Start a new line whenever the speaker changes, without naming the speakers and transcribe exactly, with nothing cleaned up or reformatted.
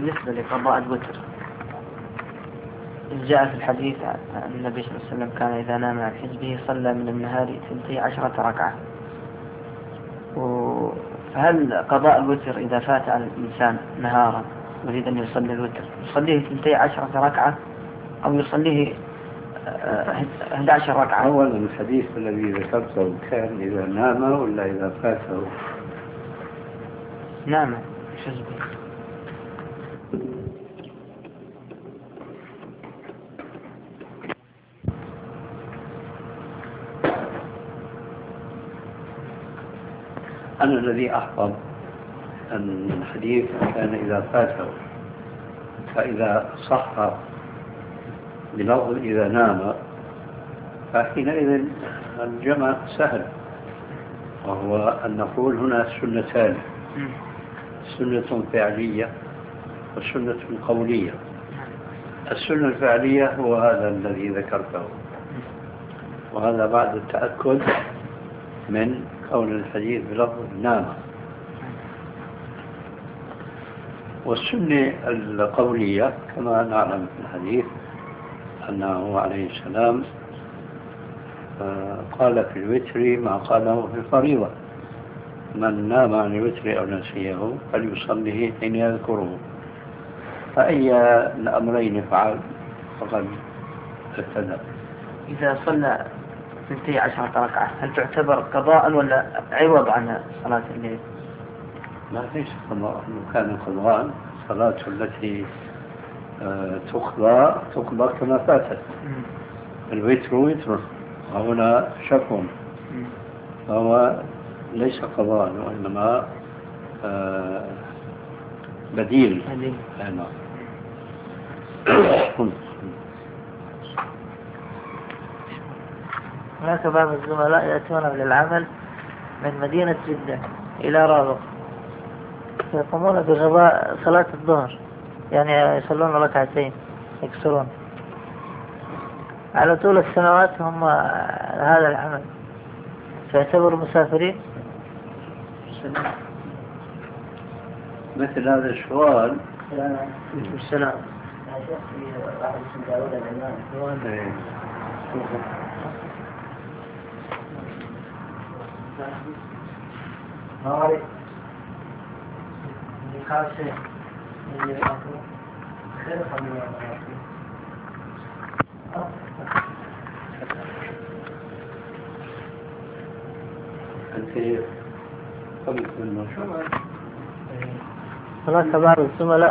بالنسبة لقضاء الوتر، جاء في الحديث عن النبي صلى الله عليه وسلم كان إذا نام عن حزبه صلى من النهار ثنتي عشرة ركعة. فهل قضاء الوتر إذا فات على الإنسان نهارا يريد أن يصلي الوتر يصليه ثنتي عشرة ركعة أو يصليه أحد عشر ركعة؟
أولا الحديث الذي ذكرته كان إذا نام ولا إذا فاته؟
نام حزبه.
أنا الذي أحفظ أن الحديث كان إذا فاته، فإذا صح بلفظ إذا نام فحينئذ الجمع سهل، وهو أن نقول هنا سنتان، سنة فعلية وسنة قولية. السنة الفعلية هو هذا الذي ذكرته، وهذا بعد التأكد من كون الحديث بلفظ نام. والسنة القولية كما نعلم في الحديث أنه عليه السلام قال في الوتر ما قاله في الفريضة: من نام عن الوتر أو نسيه فليصليه حين يذكره. فأي الأمرين فعل فقد ابتدأ.
إذا صلى ثنتي عشرة ركعة هل تعتبر قضاء ولا عوض عن صلاة الليل؟
ما فيش قضاء، كان قضاء صلاة التي تقضى تقضى كما فاتت. الوتر وتر، وهنا شك، فهو ليس قضاء وإنما بديل. أنا
هناك بعض الزملاء يأتون للعمل من مدينة جدة إلى رابغ، يقومون بغضاء صلاة الظهر، يعني يصلون ركعتين يكسرون على طول السنوات هم هذا العمل، فيعتبروا مسافرين.
مثل هذا السؤال
السلام
أنت قبل من
هناك بعض الزملاء